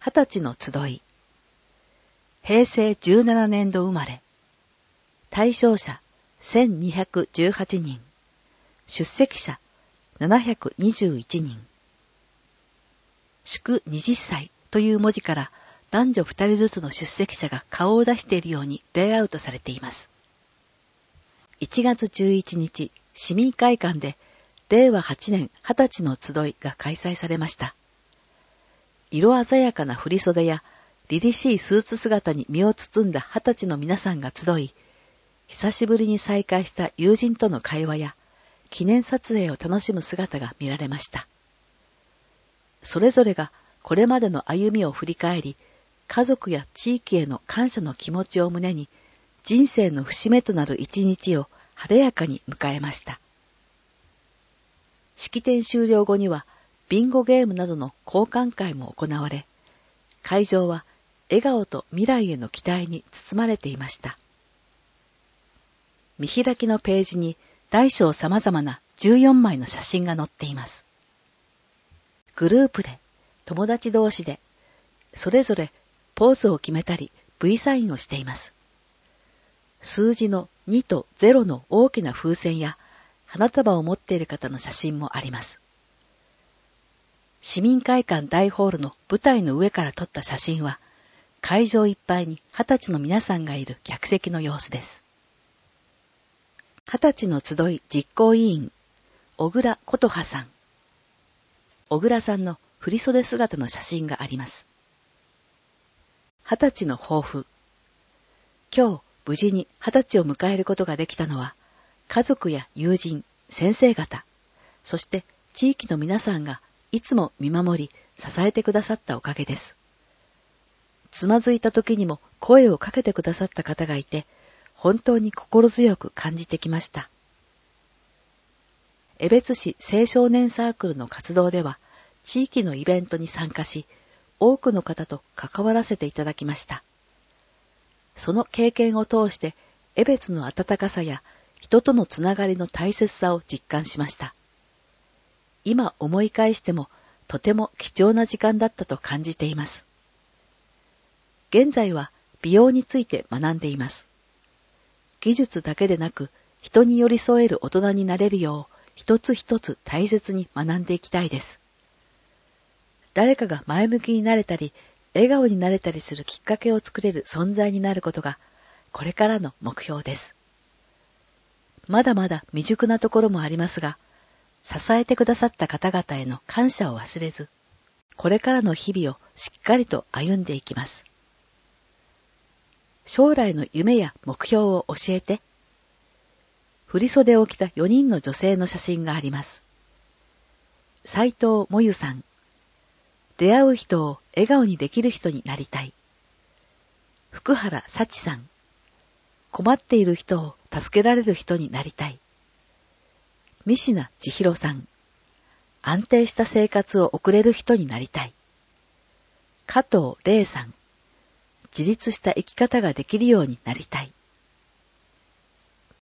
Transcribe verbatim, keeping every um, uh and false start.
二十歳の集い。平成じゅうななねんど生まれ。対象者せんにひゃくじゅうはちにん。出席者ななひゃくにじゅういちにん。祝はたちという文字から男女ふたりずつの出席者が顔を出しているようにレイアウトされています。いちがつじゅういちにち、市民会館でれいわはちねんはたちの集いが開催されました。色鮮やかな振り袖や凛々しいスーツ姿に身を包んだはたちの皆さんが集い、久しぶりに再会した友人との会話や記念撮影を楽しむ姿が見られました。それぞれがこれまでの歩みを振り返り、家族や地域への感謝の気持ちを胸に、人生の節目となる一日を晴れやかに迎えました。式典終了後には、ビンゴゲームなどの交換会も行われ、会場は笑顔と未来への期待に包まれていました。見開きのページに大小様々なじゅうよんまいの写真が載っています。グループで、友達同士で、それぞれポーズを決めたり V サインをしています。数字のにとゼロの大きな風船や花束を持っている方の写真もあります。市民会館大ホールの舞台の上から撮った写真は、会場いっぱいに二十歳の皆さんがいる客席の様子です。二十歳の集い実行委員、小倉琴葉さん。小倉さんの振袖姿の写真があります。二十歳の抱負。今日、無事に二十歳を迎えることができたのは、家族や友人、先生方、そして地域の皆さんがいつも見守り、支えてくださったおかげです。つまずいた時にも声をかけてくださった方がいて、本当に心強く感じてきました。江別市青少年サークルの活動では、地域のイベントに参加し、多くの方と関わらせていただきました。その経験を通して、江別の温かさや人とのつながりの大切さを実感しました。今思い返しても、とても貴重な時間だったと感じています。現在は美容について学んでいます。技術だけでなく、人に寄り添える大人になれるよう、一つ一つ大切に学んでいきたいです。誰かが前向きになれたり、笑顔になれたりするきっかけを作れる存在になることが、これからの目標です。まだまだ未熟なところもありますが、支えてくださった方々への感謝を忘れず、これからの日々をしっかりと歩んでいきます。将来の夢や目標を教えて。振袖を着たよにんの女性の写真があります。斉藤もゆさん。出会う人を笑顔にできる人になりたい。福原幸さん。困っている人を助けられる人になりたい。三品千尋さん。安定した生活を送れる人になりたい。加藤玲さん。自立した生き方ができるようになりたい。